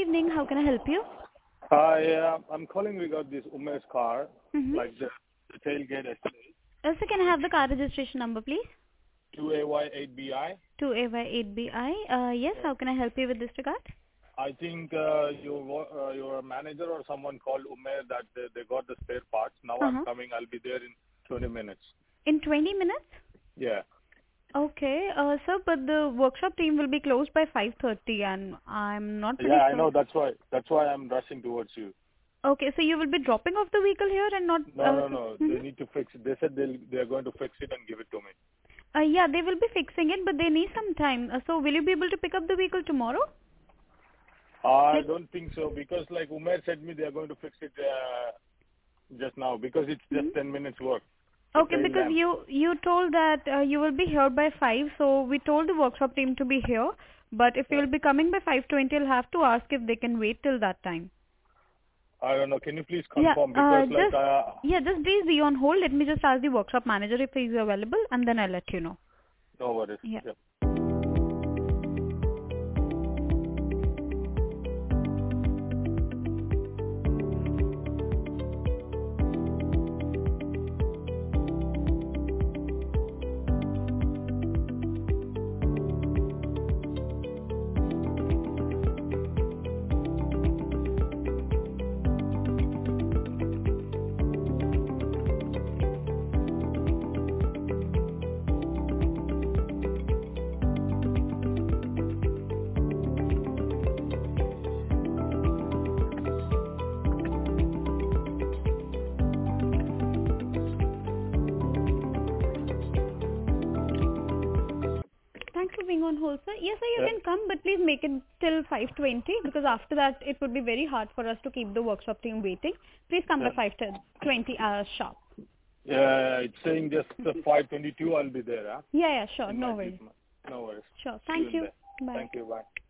evening. How can I help you? Hi, I'm calling regarding this Umer's car, Mm-hmm. like the tailgate yesterday. So can I have the car registration number, please? 2AY8BI. 2AY8BI. Yes, how can I help you with this regard? I think your manager or someone called Umer that they got the spare parts. Now I'm coming. I'll be there in 20 minutes. In 20 minutes? Yeah. Okay, sir, but the workshop team will be closed by 5:30 and I'm not pretty Yeah, sure. I know. That's why I'm rushing towards you. Okay, so you will be dropping off the vehicle here and not... No. They need to fix it. They said they're going to fix it and give it to me. Yeah, they will be fixing it, but they need some time. So will you be able to pick up the vehicle tomorrow? I don't think so because like Umer said me they're going to fix it just now because it's just 10 minutes work. Okay, because you told that you will be here by 5, so we told the workshop team to be here. But if you will be coming by 5:20, I'll have to ask if they can wait till that time. I don't know. Can you please confirm? Because just please be on hold. Let me just ask the workshop manager if he's available, and then I'll let you know. No worries. Yeah. Yep. Thanks for being on hold, sir. Yes, sir, you can come, but please make it till 5:20 because after that it would be very hard for us to keep the workshop team waiting. Please come by 5:20 sharp. Yeah, it's saying just 5:22. I'll be there. Huh? Yeah, sure. No worries. No worries. Sure. Thank you. Bye. Thank you. Bye.